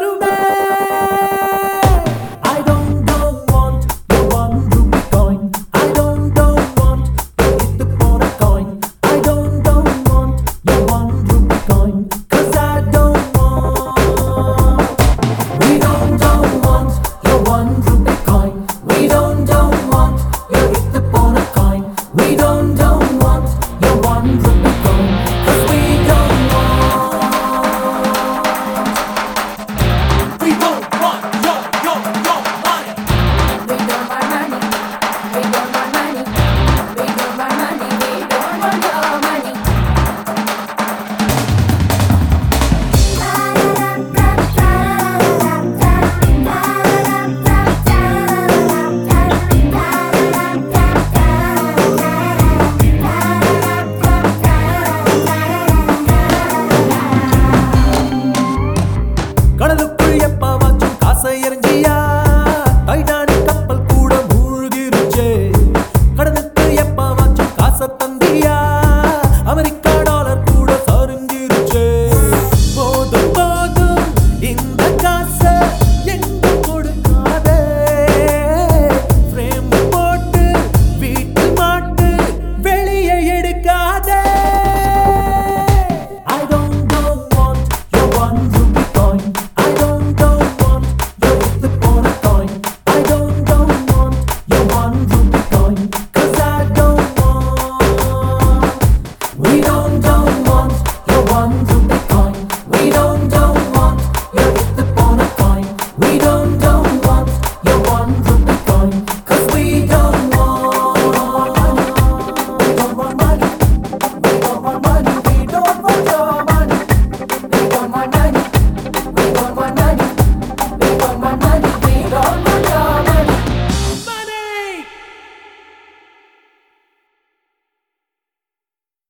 வருமே. I don't want your one rupee coin. I don't want your இத்து போன coin. I don't want your one rupee coin. 'Cause I don't want. We don't want your one rupee coin. We don't want your இத்து போன coin. We don't want your one rupee coin. 'Cause we don't want. We don't want your money. We don't want money. We don't want money. We don't want money. We don't want your money. கடலுக்குள் எப்பவாச்சும் காசை எறிஞ்ச